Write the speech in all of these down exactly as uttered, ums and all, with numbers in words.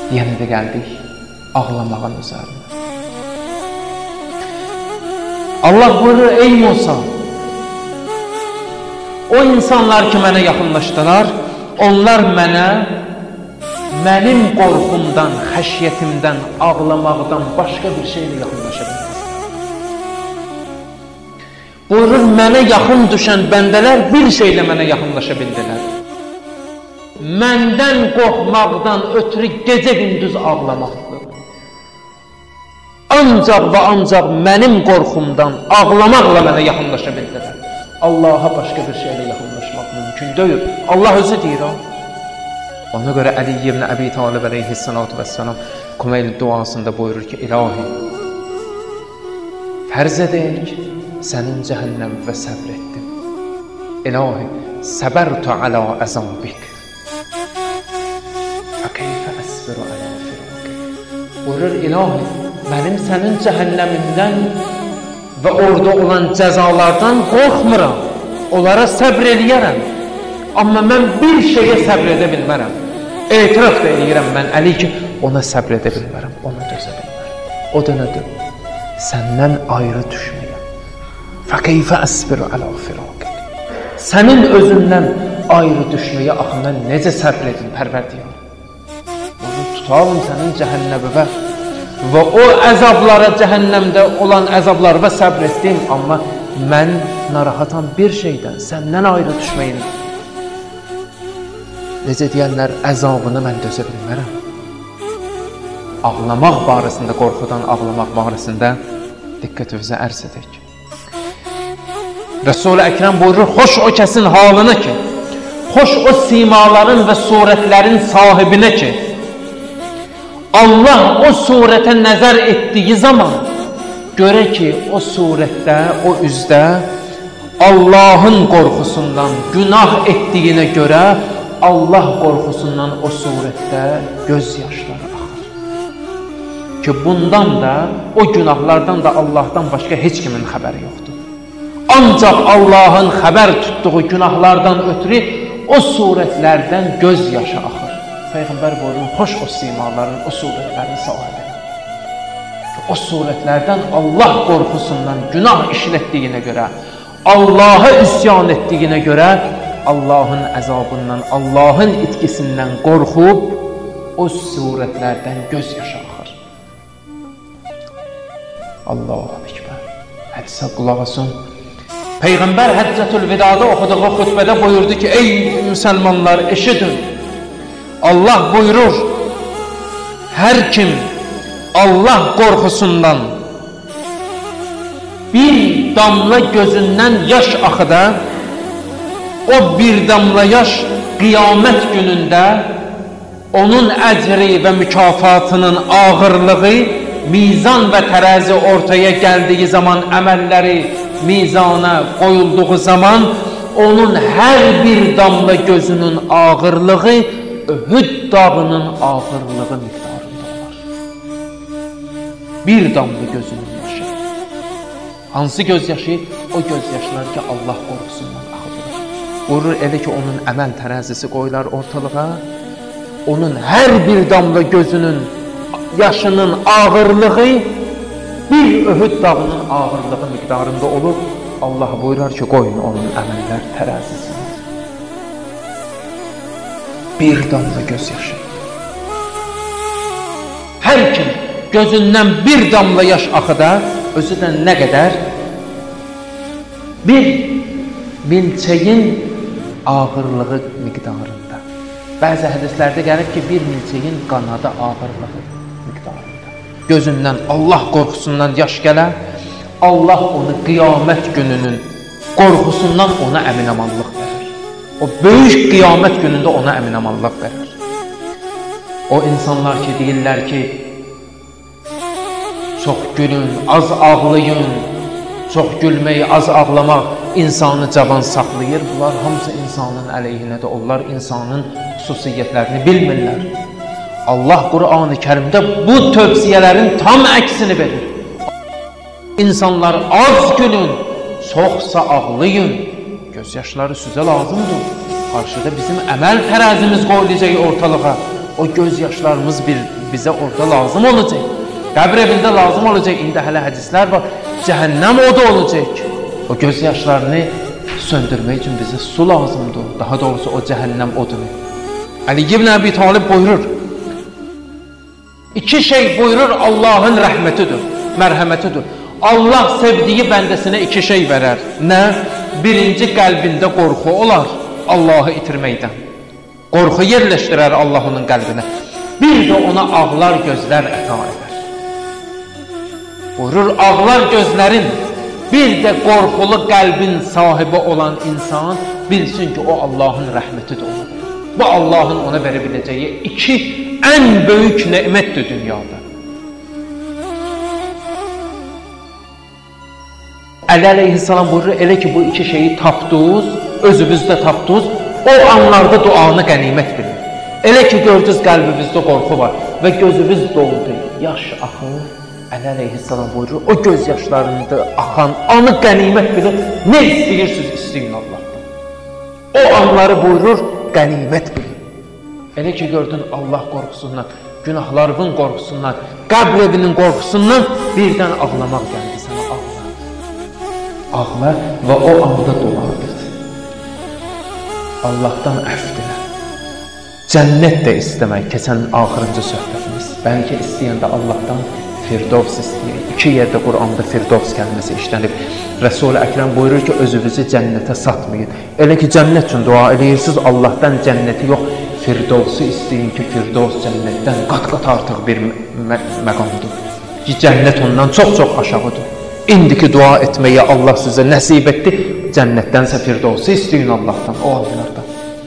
yenə də gəldik ağlamağın üzərinə. Allah buyurur, ey Musa, o insanlar ki mənə yaxınlaşdılar, onlar mənə mənim qorxumdan, xəşiyyətimdən, ağlamaqdan başqa bir şeylə yaxınlaşa bilməz. Buyurur, mənə yaxın düşən bəndələr bir şeylə mənə yaxınlaşa bildilər. Məndən qorxmaqdan ötürü gecə-gündüz ağlamaqdır. Ancaq və ancaq mənim qorxumdan ağlamaqla mənə yaxınlaşa bildilər. Allaha başqa bir şeylə yaxınlaşmaq mümkün deyil. Allah özü deyir o. Ona görə Əli ibn Əbi Talib əleyhissalatu vəssalam Kumeyl duasında buyurur ki, İlahi, fərz edək, sənin cəhənnəmə səbr etdim. İlahi, səbərtu alə əzabik. Fəkeyfə əsbiru alə firaqik. Buyurur, İlahi, mənim sənin cəhənnəmindən və orada olan cəzalardan qorxmuram. Onlara səbr eləyərəm. Amma mən bir şeyə səbr edə bilmərəm. Etiraf da eləyirəm mən Əli ki, ona səbr edə bilmərəm, ona dözə bilmərəm. O da nədir? Səndən ayrı düşməyəm. Fəkeyfə əsbiru alə firaqik. Sənin özündən ayrı düşməyə axı mən necə səbr edim, Pərvərdigar? Bunu tutalım sənin cəhənnəmə və o əzablara, cəhənnəmdə olan əzablara səbr etdim, amma mən narahatam bir şeydən, səndən ayrı düşməyin. Necə deyənlər, əzabını mən dözə bilmərəm. Ağlamaq barəsində, qorxudan ağlamaq barəsində diqqətinizə ərz edək. Resul-i Əkrəm buyurur, xoş o kəsin halına ki, xoş o simaların və surətlərin sahibinə ki, Allah o surətə nəzər etdiyi zaman görə ki, o surətdə, o üzdə Allahın qorxusundan günah etdiyinə görə Allah qorxusundan o surətdə göz yaşları axır. Ki bundan da, o günahlardan da Allahdan başqa heç kimin xəbəri yoxdur. Ancaq Allahın xəbər tutduğu günahlardan ötürü o surətlərdən göz yaşı axır. Peyğəmbər buyurur, xoş o simaların, o surətlərin sahibinə. O surətlərdən Allah qorxusundan günah işlətdiyinə görə, Allaha üsyan etdiyinə görə, Allahın əzabından, Allahın itkisindən qorxub, o surətlərdən göz yaşı axır. Allahu Ekber. Hədisə qulaq asın. Peyğəmbər Həccətül Vidada oxuduğu xütbədə buyurdu ki, ey müsəlmanlar, eşidin. Allah buyurur, hər kim Allah qorxusundan bir damla gözündən yaş axıda, o bir damla yaş qiyamət günündə onun əcri və mükafatının ağırlığı mizan və tərəzi ortaya gəldiyi zaman, əməlləri mizana qoyulduğu zaman onun hər bir damla gözünün ağırlığı Öhüd dağının ağırlığı miqdarında olar. Bir damla gözünün yaşı. Hansı göz yaşı? O göz yaşlar ki Allah qorxusundan axıdır. Buyurur elə ki onun əməl tərəzisi qoyular ortalığa. Onun hər bir damla gözünün yaşının ağırlığı bir Öhüd dağının ağırlığı miqdarında olub. Allah buyurar ki qoyun onun əməllər tərəzisini. Bir damla göz yaşı. Hər kim gözündən bir damla yaş axıda, özü də nə qədər? Bir milçəyin ağırlığı miqdarında. Bəzi hədislərdə gəlib ki, bir milçəyin qanadı ağırlığı miqdarında. Gözündən Allah qorxusundan yaş gələ, Allah onu qiyamət gününün qorxusundan ona əminamanlıq verir. O böyük qiyamət günündə ona əminamanlıq verir. O insanlar ki, deyirlər ki, çox gülün, az ağlayın, çox gülmək, az ağlamaq insanı cavan saxlayır. Bunlar hamısı insanın əleyhinədir. Onlar insanın xüsusiyyətlərini bilmirlər. Allah Qur'an-ı Kərimdə bu tövsiyələrin tam əksini verir. İnsanlar az gülün, çoxsa ağlayın. Göz yaşları sizə lazımdır. Qarşıda bizim əməl tərəzimiz qoyulacaq ortalığa. o göz yaşlarımız bir, bizə orada lazım olacaq. Qəbr evində lazım olacaq. İndi hələ hədislər var. Cəhənnəm odu olacaq. O göz yaşlarını söndürmək üçün bizə su lazımdır. Daha doğrusu o cəhənnəm odunu. Ali ibn Əbi Talib buyurur. İki şey buyurur Allahın rəhmətidir, mərhəmətidir. Allah sevdiyi bəndəsinə iki şey verər. Nə? Birinci qəlbində qorxu olar Allahı itirməkdən. Qorxu yerləşdirər Allah onun qəlbinə. Bir də ona ağlar gözlər əta edər. Buyurur, ağlar gözlərin, bir də qorxulu qəlbin sahibi olan insan bilsin ki, o Allahın rəhmətidir ona. Bu Allahın ona verə biləcəyi iki ən böyük nemətdir dünyada. Əli əleyhissalam buyurur, elə ki bu iki şeyi tapdınız, özünüzdə tapdınız, o anlarda duanı qənimət bilin. Elə ki gördünüz qəlbinizdə qorxu var və gözünüz doldu, yaş axır. Əli əleyhissalam buyurur, o göz yaşlarında axan anı qənimət bilin, nə istəyirsiniz istəyin Allahdan. O anları buyurur, qənimət bilin. Elə ki gördün Allah qorxusundan, günahlarının qorxusundan, qəbr evinin qorxusundan birdən ağlamaq gəldi sənə, ağla. Ağla və o anda dua et. Allahdan əfv dilə. Cənnət də istəmək, keçən axırıncı söhbətimiz. Bəlkə istəyəndə Allahdan Firdovs istəyir. İki yerdə Quranda Firdovs kəlməsi işlənib. Resul-i Əkrəm buyurur ki, özünüzü cənnətə satmayın. Elə ki cənnət üçün dua edirsiniz, Allahdan cənnəti yox, Firdovsu istəyin ki, Firdovs cənnətdən qat-qat artıq bir mə məqamdır. Ki, cənnət ondan çox-çox aşağıdır. İndiki dua etməyə Allah sizə nəsib etdi, cənnətdənsə Firdovsu istəyin Allahdan, o anlarda.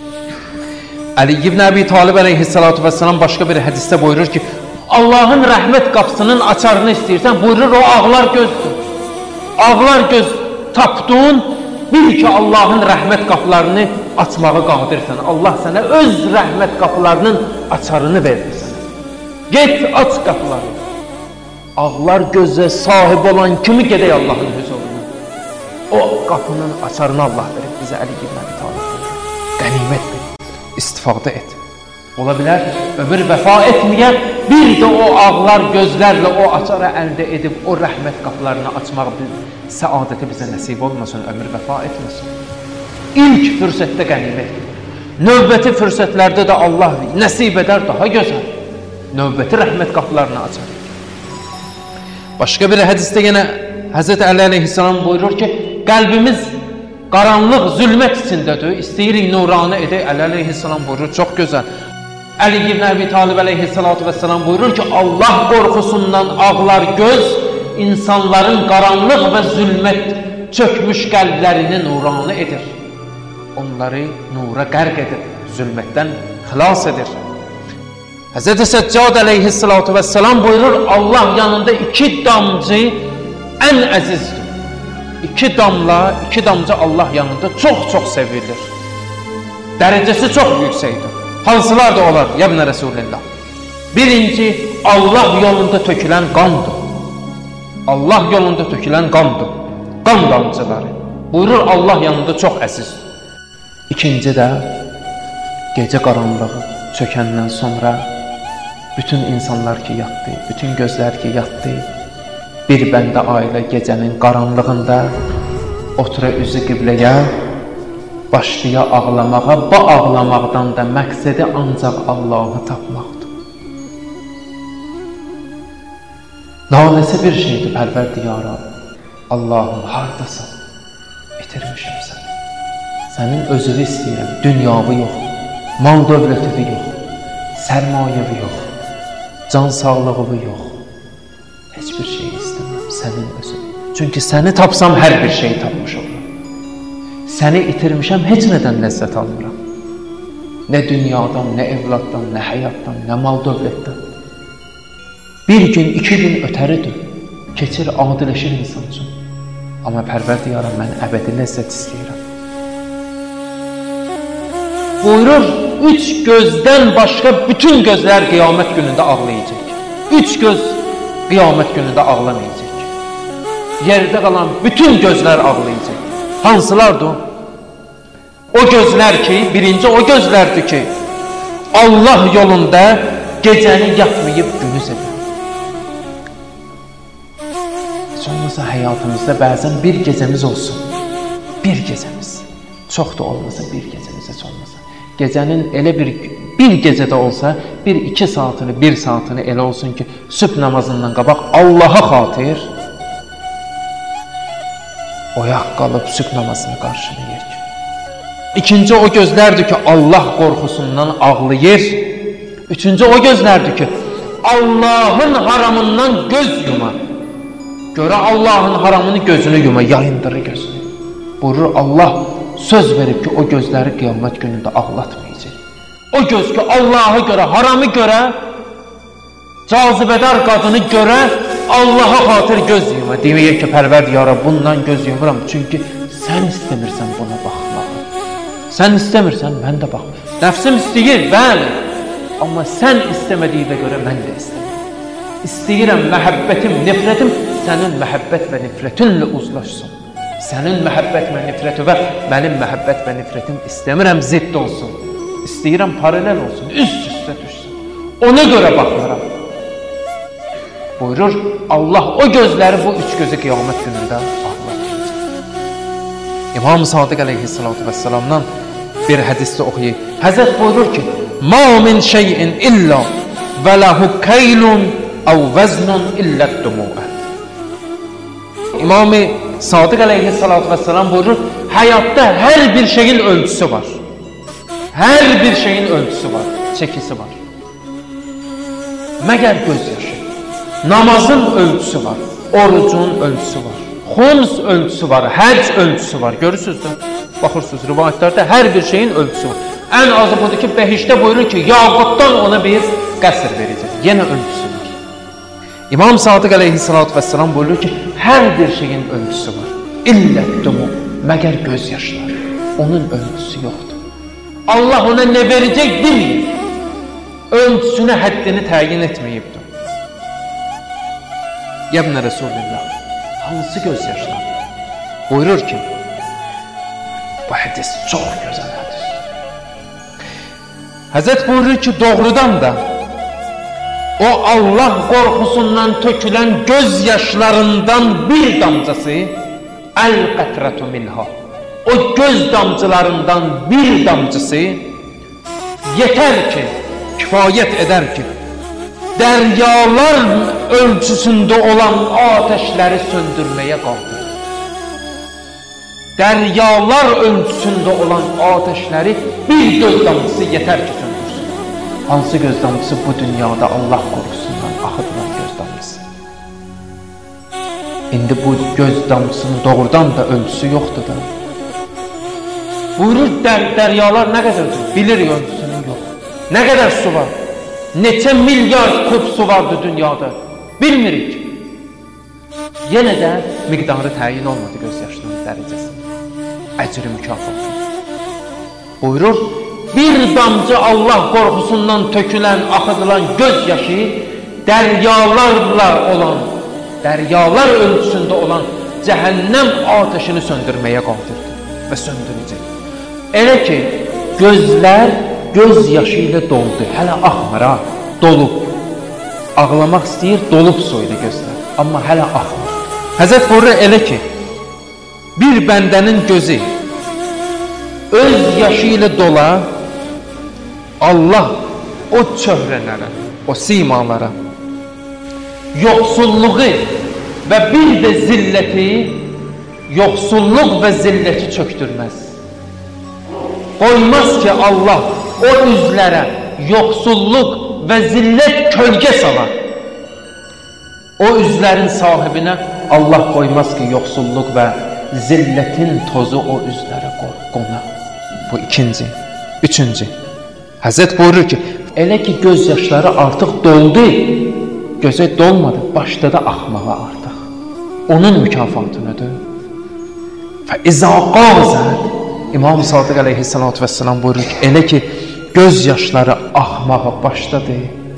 Ali ibn Əbi Talib əleyhissalatu vesselam başqa bir hədisdə buyurur ki, Allahın rəhmət qapısının açarını istəyirsən, buyurur o ağlar gözdür. Ağlar göz tapdın, bil ki Allahın rəhmət qapılarını açmağı qadirsən. Allah sənə öz rəhmət qapılarının açarını verir sənə. Get, aç qapıları. Ağlar gözə sahib olan kimi gedək Allahın huzuruna. O qapının açarını Allah verir bizə. Əli ibn Əbi Talib buyurur. Qənimət bil, istifadə et. Ola bilər, ömür vəfa etməyən, bir də o ağlar gözlərlə o açarı əldə edib, o rəhmət qapılarını açmaq bir səadəti bizə nəsib olmasın, ömür vəfa etməsin. İlk fürsətdə qənimət, növbəti fürsətlərdə də Allah nəsib edər, daha gözəl. Növbəti rəhmət qapılarını açar. Başqa bir hədisdə yenə Həzrət Əli əleyhissalam buyurur ki, qəlbimiz qaranlıq, zülmət içindədir, istəyirik nuranə edək. Əli əleyhissalam buyurur, çox gözəl. Əli ibn Əbi Talib əleyhissalatu vesselam buyurur ki, Allah qorxusundan ağlar göz, insanların qaranlıq və zülmət çökmüş qəlblərini nuranə edir. Onları nura qərq edir, zülmətdən xilas edir. Həzrət Səccad əleyhissalatu vesselam buyurur, Allah yanında iki damcı ən əzizdir. İki damla, iki damcı Allah yanında çox-çox sevilir. Dərəcəsi çox yüksəkdir. Hansılar da olar, yəbnə Rəsulillah. Birinci, Allah yolunda tökülən qandır. Allah yolunda tökülən qandır. Qan damcıları. Buyurur, Allah yanında çox əzizdir. İkinci də, gecə qaranlığı çökəndən sonra bütün insanlar ki yatdı, bütün gözlər ki yatdı, bir bəndə ailə gecənin qaranlığında otura üzü qibləyə, başlaya ağlamağa, bu ağlamaqdan da məqsədi ancaq Allahı tapmaqdır. Naləsi bir şeydir, Pərverdiyara. Allahım, hardasan? Bitirmişim səni. Sənin özünü istəyirəm, dünyavı yox, mal dövlətivi yox, sərmayəvi yox, can sağlığı yox. Heç bir şey istəməm, sənin özün. Çünki səni tapsam hər bir şey tapmış olurum. Səni itirmişəm, heç nədən ləzzət almıram. Nə dünyadan, nə evladdan, nə həyatdan, nə mal dövlətdən. Bir gün, iki gün ötəridir, keçir, adiləşir insan üçün. Amma Pərverdiyara, mən əbədi ləzzət istəyirəm. Buyurur, üç gözdən başqa bütün gözlər qiyamət günündə ağlayacaq. Üç göz qiyamət günündə ağlamayacaq. Yerdə qalan bütün gözlər ağlayacaq. Hansılardır? O gözlər ki, birinci o gözlərdir ki, Allah yolunda gecəni yatmayıb günü sevirəm. Heç olmasa həyatımızda bəzən bir gecəmiz olsun. Bir gecəmiz. Çox da olmasa bir gecəmiz heç olmasa. Gecənin elə bir bir gecədə olsa bir iki saatını, bir saatını elə olsun ki, sübh namazından qabaq Allaha xatir oyaq qalıb sübh namazını qarşılayır. İkinci o gözlərdir ki, Allah qorxusundan ağlayır. Üçüncü o gözlərdir ki, Allahın haramından göz yuma. Görə Allahın haramını gözünü yuma, yayındırır gözünü. Buyurur Allah söz verib ki, o gözləri qiyamət günündə ağlatmayacaq. O göz ki, Allah'a görə, haramı görə, cazibədar qadını görə, Allaha xatir göz yuma. Deməyək ki, Pərverdiyara bundan göz yumuram. Çünki sən istəmirsən buna baxmağı. Sən istəmirsən, mən də baxmam. Nəfsim istəyir, bəli. Amma sən istəmədiyinə görə mən də istəmirəm. İstəyirəm məhəbbətim, nifrətim sənin məhəbbət və nifrətinlə uzlaşsın. Sənin məhəbbət və nifrəti və mənim məhəbbət və nifrətim istəmirəm zidd olsun. İstəyirəm paralel olsun, üst üstə düşsün. Ona görə baxmıram. Buyurur Allah o gözləri bu üç gözü qiyamət günündə ağlatmayacaq. İmam Sadiq əleyhissalatu vəssalamdan bir hədisdə oxuyayım. Həzrət buyurur ki, "Ma min şeyin illa və lahu kaylun aw vaznun illa ad-dumu'a." İmam Sadiq əleyhissalatu vəssalam buyurur, həyatda hər bir şeyin ölçüsü var. Hər bir şeyin ölçüsü var, çəkisi var. Məgər göz yaşı. Namazın ölçüsü var, orucun ölçüsü var, xums ölçüsü var, həc ölçüsü var. Görürsünüz də, baxırsınız rivayətlərdə hər bir şeyin ölçüsü var. Ən azı budur ki, behişdə buyurur ki, yaqutdan ona bir qəsr verəcək. Yenə ölçüsü var. İmam Sadiq əleyhissalatu vəssalam buyurur ki, hər bir şeyin ölçüsü var. İllətdumu, məgər göz yaşları. Onun ölçüsü yoxdur. Allah ona nə verəcək bilmir. Ölçüsünə həddini təyin etməyibdir. Yəbnə Resulullah, hansı göz yaşları? Buyurur ki, bu hədis çox gözəl hədis. Həzrət buyurur ki, doğrudan da o Allah qorxusundan tökülən göz yaşlarından bir damcası əl-qətrətu minha. O göz damcılarından bir damcısı yetər ki, kifayət edər ki, dəryalar ölçüsündə olan ateşləri söndürməyə qaldırır. Dəryalar ölçüsündə olan ateşləri bir göz damcısı yetər ki, söndürsün. Hansı göz damcısı bu dünyada Allah qorxusundan axıdılan göz damcısı? İndi bu göz damcısının doğrudan da ölçüsü yoxdur da. Buyurur, dər dəryalar nə qədər bilir ölçüsünün yox. Nə qədər su var? Neçə milyar kub su vardı dünyada? Bilmirik. Yenə də miqdarı təyin olmadı göz yaşlarının dərəcəsi. Əcri mükafatı. Buyurur, bir damcı Allah qorxusundan tökülən, axıdılan göz yaşı dəryalarla olan, dəryalar ölçüsündə olan cəhənnəm ateşini söndürməyə qadirdir və söndürəcək. Elə ki, gözlər göz yaşı ilə doldu, hələ axmır ha, dolub. Ağlamaq istəyir, dolub su ilə gözlər, amma hələ axmır. Həzrət buyurur elə ki, bir bəndənin gözü öz yaşı ilə dola, Allah o çöhrələrə, o simalara yoxsulluğu və bir də zilləti, yoxsulluq və zilləti çöktürməz. Qoymaz ki, Allah o üzlərə yoxsulluq və zillət kölgə salar. O üzlərin sahibinə Allah qoymaz ki, yoxsulluq və zillətin tozu o üzlərə qona. Bu ikinci. Üçüncü. Həzrət buyurur ki, elə ki göz yaşları artıq doldu, gözə dolmadı, başladı axmağa artıq. Onun mükafatınıdır. فَإِذَا قَازَتْ İmam Sadiq əleyhissalatu vəssalam buyurur ki, elə ki göz yaşları axmağa başladı,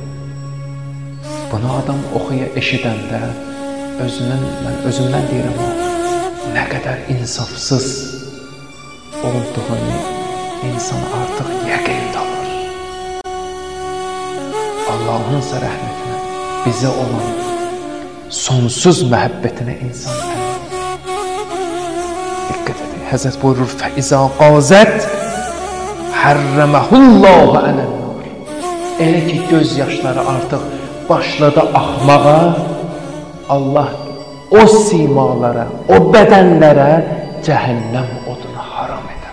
bunu adam oxuya eşidəndə özünün, mən özümdən deyirəm o, nə qədər insafsız olduğunu insan artıq yəqin alır. Allah'ınsa rəhmətinə, bizə olan sonsuz məhəbbətinə insan əmin. Diqqət edin, Həzrət buyurur, fəizə qazət hərrəməhullahu ələn-nar. Elə ki, göz yaşları artıq başladı axmağa, Allah o simalara, o bədənlərə cəhənnəm odunu haram edər.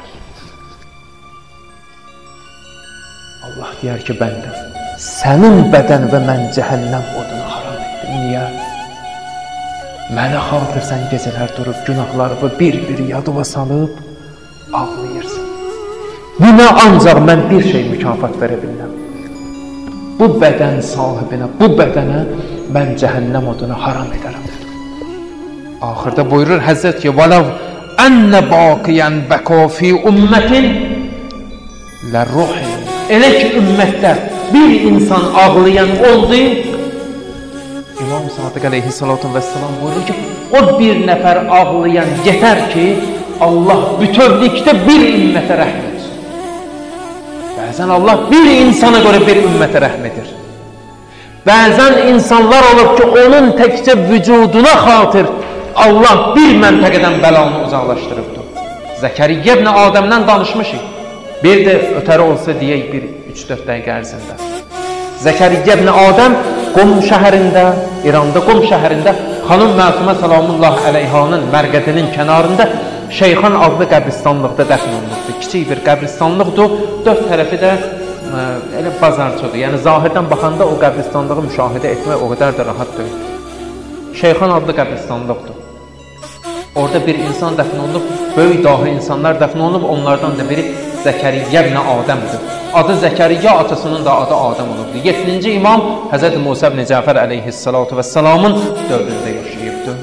Allah deyər ki, bəndə, sənin bədən və mən cəhənnəm odunu haram etdim. Niyə? Mənə xatır sən gecələr durub, günahlarımı bir-bir yadıma salıb, ağlayırsan. Buna ancaq mən bir şey mükafat verə bilməm. Bu bədən sahibinə, bu bədənə mən cəhənnəm odunu haram edərəm. Axırda buyurur Həzrət ki, وَلَوْ أَنَّ بَاقِيًا بَكَى فِي أُمَّةٍ لَرُحِمٍ. Elə ki, ümmətdə bir insan ağlayan oldu, İmam Sadiq əleyhissalatu vesselam buyurur ki, o bir nəfər ağlayan yetər ki, Allah bütövlükdə bir ümmətə rəhm etsin. Bəzən Allah bir insana görə bir ümmətə rəhm edir. Bəzən insanlar olur ki, onun təkcə vücuduna xatır Allah bir məntəqədən bəlanı uzaqlaşdırıbdır. Zəkəriyyə ibn Adəmdən danışmışıq. Bir də ötəri olsa deyək, bir üç dörd dəqiqə ərzində. Zəkəriyyə ibn Adəm Qum şəhərində, İranda Qum şəhərində xanım Məsumə salamullah əleyhanın mərqədinin kənarında Şeyxan adlı qəbristanlıqda dəfn olunubdur. Kiçik bir qəbristanlıqdır, dörd tərəfi də ə, elə bazarçıdır. Yəni zahirdən baxanda o qəbristanlığı müşahidə etmək o qədər də rahat deyil. Şeyxan adlı qəbristanlıqdır. Orada bir insan dəfn olunub, böyük dahi insanlar dəfn olunub, onlardan da biri Zəkəriyyə ibn Adəmdir. Adı Zəkəriyyə, atasının da adı Adəm olubdur. yeddinci imam Həzrət Musa ibn Cəfər əleyhissalatu vesselamın dövründə yaşayıbdır.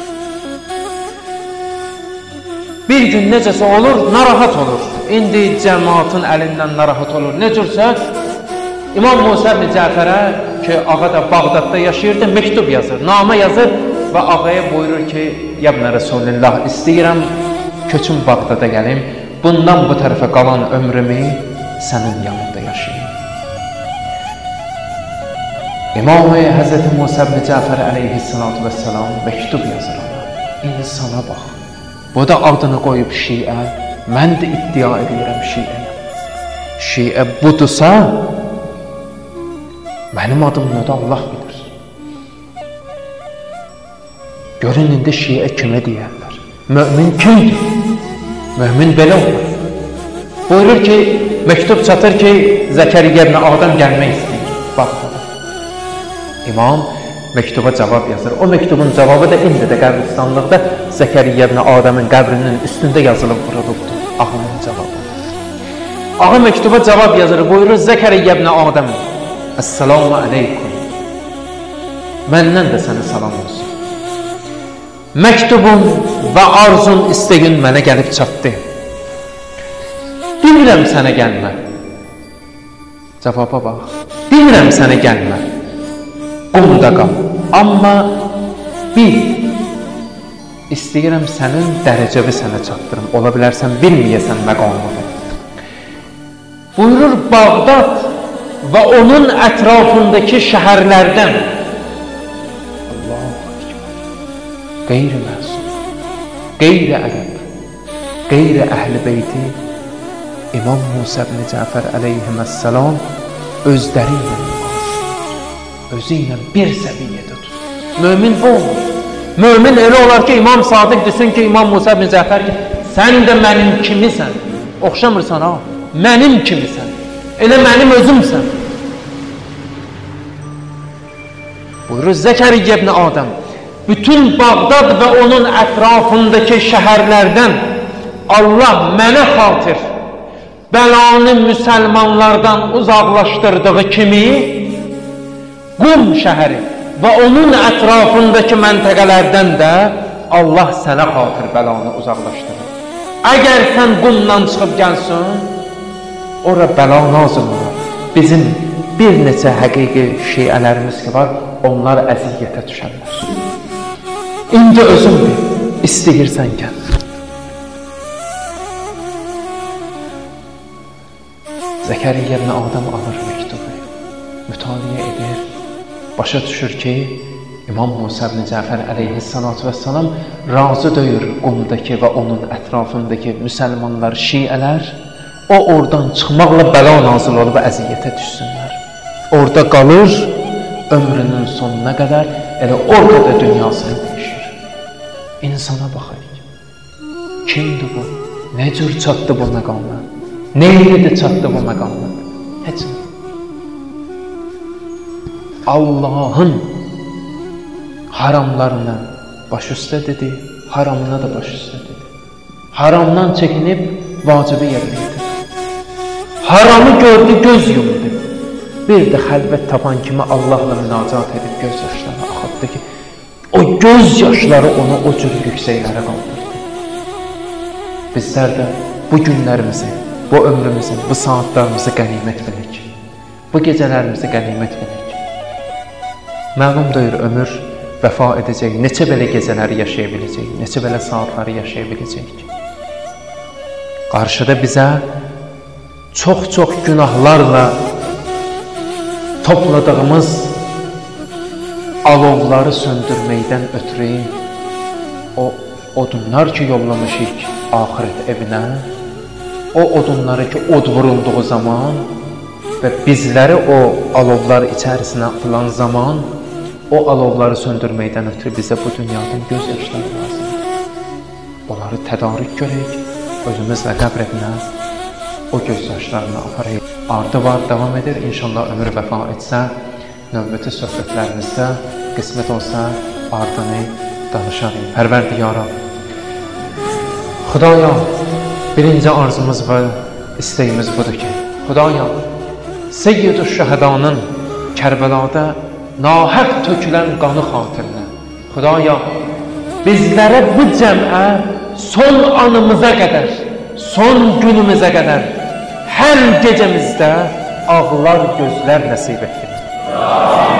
Bir gün necəsə olur, narahat olur. İndi cəmaatın əlindən narahat olur. Necürsə, İmam Musa ibn Cəfərə ki, ağa da Bağdadda yaşayırdı, məktub yazır, namə yazır və ağaya buyurur ki, Yəbnə Rəsulillah, istəyirəm, köçüm Bağdada gəlim, bundan bu tərəfə qalan ömrümü sənin yanında yaşayayım. İmam-ı Həzrət Musa ibn Cəfər əleyhissalatu vesselam məktub yazır ona. İnsana bax, bu da adını qoyub Şiə, mən də iddia edirəm Şiəyəm. Şiə budursa, mənim adım nədir Allah bilir. Görün, indi Şiə kimə deyərlər? Mömin kimdir? Mömin belə olur. Buyurur ki, məktub çatır ki, Zəkəriyyə ibn Adəm gəlmək istəyir Bağdada. İmam məktuba cavab yazır. O məktubun cavabı da indi də qəbristanlıqda Zəkəriyyə ibn Adəmin qəbrinin üstündə yazılıb vurulubdur. Ağanın cavabı. Ağa məktuba cavab yazır. Buyurur, Zəkəriyyə ibn Adəm, Əssalamu aleykum. Məndən də sənə salam olsun. Məktubun və arzun istəyin mənə gəlib çatdı. Demirəm sənə gəlmə. Cavaba bax. Demirəm sənə gəlmə. Qumda qal. Amma bil, istəyirəm sənin dərəcəvi sənə çatdırım. Ola bilərsən, bilməyəsən məqamını. Buyurur, Bağdad və onun ətrafındakı şəhərlərdən qeyri-məsum, qeyri-ərəb, qeyri-əhl-i beyti İmam Musa ibn Cəfər əleyhissalam özləri ilə özü ilə bir səviyyədə tutur. Mömin bu olur. Mömin elə olar ki, İmam Sadiq desin ki, İmam Musa ibn Cəfər ki, sən də mənim kimisən, oxşamırsan ha, mənim kimisən, elə mənim özümsən. Buyurur Zəkəriyyə ibn Adəm, bütün Bağdad və onun ətrafındakı şəhərlərdən Allah mənə xatir bəlanı müsəlmanlardan uzaqlaşdırdığı kimi Qum şəhəri və onun ətrafındakı məntəqələrdən də Allah sənə xatir bəlanı uzaqlaşdırır. Əgər sən Qumdan çıxıb gəlsin, ora bəla nazil olur. Bizim bir neçə həqiqi şiələrimiz ki var, onlar əziyyətə düşərlər. İndi özün bil, istəyirsən gəl. Zəkəriyyə ibn Adəm alır məktubu. mütaliə edir, başa düşür ki, İmam Musa ibn Cəfər əleyhissalatu vəssalam razı deyir Qumdakı və onun ətrafındakı müsəlmanlar, şiələr o oradan çıxmaqla bəla nazil olub əziyyətə düşsünlər. Orada qalır, ömrünün sonuna qədər elə orada da dünyasını dəyişir. İnsana baxayıq. Kimdir bu? Nə cür çatdı bu məqamla? Neylidir çatdı bu məqamla? Heç nə. Allahın haramlarına baş üstə dedi, haramına da baş üstə dedi. Haramdan çəkinib vacibi yerinə yetirdi. Haramı gördü, göz yumdu. Bir də xəlvət tapan kimi Allahla münacat edib göz yaşlarına axıtdı ki, o göz yaşları onu o cür yüksəklərə qaldırdı. Bizlər də bu günlərimizi, bu ömrümüzü, bu saatlarımızı qənimət bilək. Bu gecələrimizi qənimət bilək. Məlum deyir, ömür vəfa edəcək, neçə belə gecələri yaşaya biləcək, neçə belə saatları yaşaya biləcək. Qarşıda bizə çox-çox günahlarla topladığımız alovları söndürməkdən ötürü o odunlar ki yollamışıq axirət evinə, o odunları ki od vurulduğu zaman və bizləri o alovlar içərisinə atılan zaman o alovları söndürməkdən ötürü bizə bu dünyadan göz yaşları lazımdır. Onları tədarik görək, özümüzlə qəbrinə o göz yaşlarını aparayıq. Ardı var, davam edir. İnşallah ömür vəfa etsə, növbəti söhbətlərimizdə qismət olsa ardını danışarıq. Pərvərdigara, Xudaya, birinci arzumuz və istəyimiz budur ki, Xudaya, Seyyid-ü Şəhədanın Kərbəlada nahəq tökülən qanı xatirinə, Xudaya, bizlərə bu cəmə son anımıza qədər, son günümüzə qədər, hər gecəmizdə ağlar gözlər nəsib etdin.